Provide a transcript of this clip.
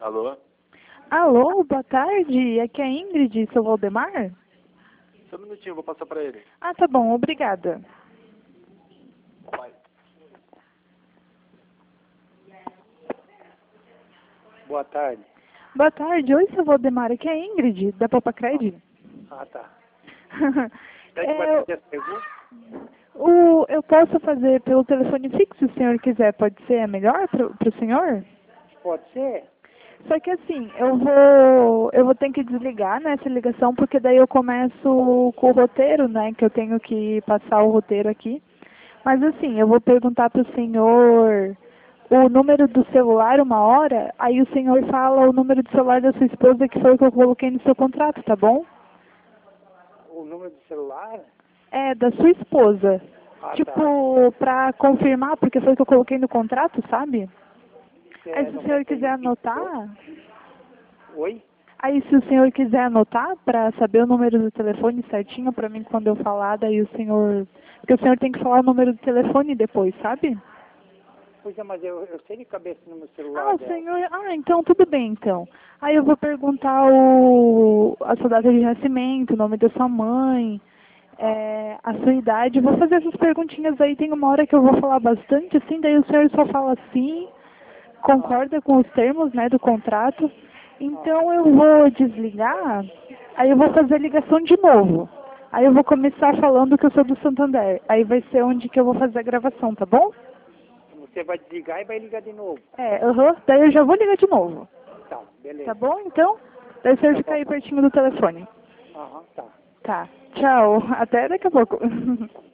Alô? Alô, boa tarde. Aqui é a Ingrid, seu Valdemar? Só um minutinho, vou passar pra ele. Ah, tá bom, obrigada. Vai. Boa tarde. Boa tarde. Oi, seu Valdemar. Aqui é a Ingrid, da Popacred. Ah, tá. É, Quem vai fazer as perguntas? eu posso fazer pelo telefone fixo, se o senhor quiser. Pode ser é melhor para o senhor? Pode ser? Só que assim, eu vou ter que desligar, né, essa ligação, porque daí eu começo com o roteiro, né, que eu tenho que passar o roteiro aqui. Mas assim, eu vou perguntar para o senhor o número do celular uma hora, aí o senhor fala o número do celular da sua esposa, que foi o que eu coloquei no seu contrato, tá bom? O número do celular? É, da sua esposa. Ah, Tipo, pra confirmar, porque foi o que eu coloquei no contrato, sabe? tá. Aí se o senhor quiser anotar... Oi? Aí se o senhor quiser anotar para saber o número do telefone certinho para mim quando eu falar, daí o senhor... Porque o senhor tem que falar o número do telefone depois, sabe? Pois é, mas eu sei de cabeça no meu Ah, celular o dela. senhor... Ah, então tudo bem, então. Aí eu vou perguntar a sua data de nascimento, o nome da sua mãe, a sua idade. Vou fazer essas perguntinhas aí, tem uma hora que eu vou falar bastante, assim, daí o senhor só fala assim, concorda com os termos, né, do contrato. Então eu vou desligar, aí eu vou fazer a ligação de novo. Aí eu vou começar falando que eu sou do Santander. Aí vai ser onde que eu vou fazer a gravação, tá bom? Você vai desligar e vai ligar de novo. Daí eu já vou ligar de novo. Tá, beleza. Tá bom, então? Daí o senhor Tá fica bom. aí pertinho do telefone. Aham, tá. Tá. Tchau. Até daqui a pouco.